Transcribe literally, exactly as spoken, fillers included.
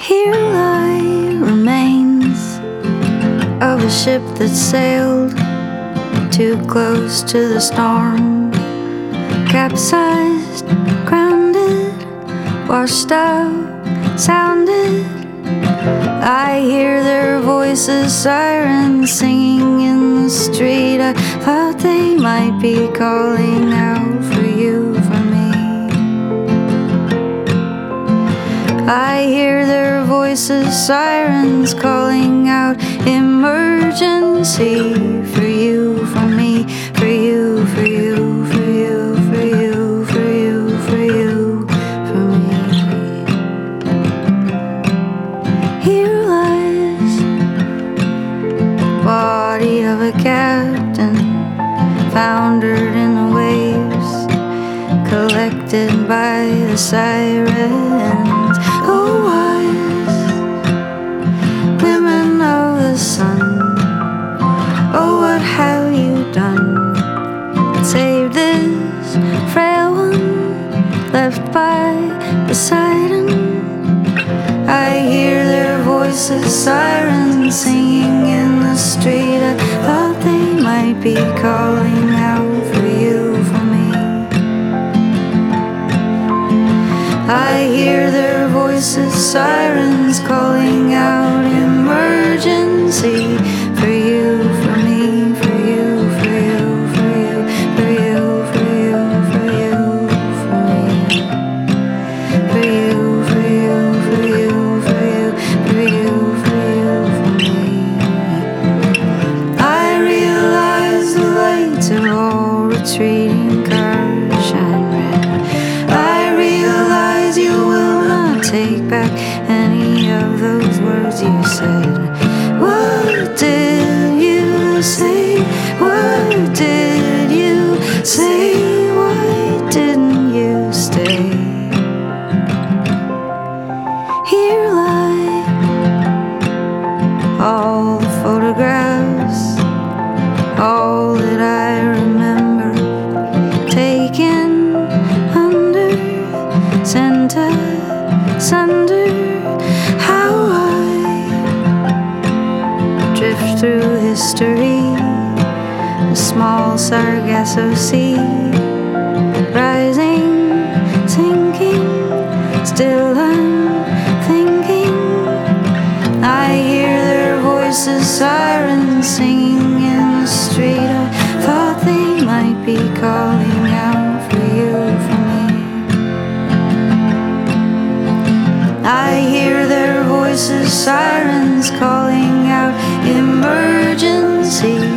Here lie remains of a ship that sailed too close to the storm, capsized, grounded, washed out, sounded. I hear their voices, sirens singing in the street. I thought they might be calling out for you, for me. I hear their voices, sirens calling out emergency for you, for me, for you, for you, for you, for you, for you, for you, for me. Here lies the body of a captain, foundered in the waves, collected by the sirens. Oh, wise women of the sun, oh, what have you done? Save this frail one left by Poseidon. I hear their voices, sirens singing in the street. I thought they might be calling out for you, for me. I hear their voices, sirens calling out emergency for you, for me, for you, for you, for you, for you, for you, for you, for me. For you, for you, for you, for you, for you, for you, for me. I realize the lights are all retreating, cars shine red. I realize you will not take back any of those words you said. What did you say? What did you say? Why didn't you stay? Here lie all the photographs, all that I remember, taken under, center, sunder. How I drift through history, a small Sargasso Sea, rising, sinking, still I'm thinking. I hear their voices, sirens singing in the street. I thought they might be calling out for you, for me. I hear their voices, sirens calling out emergency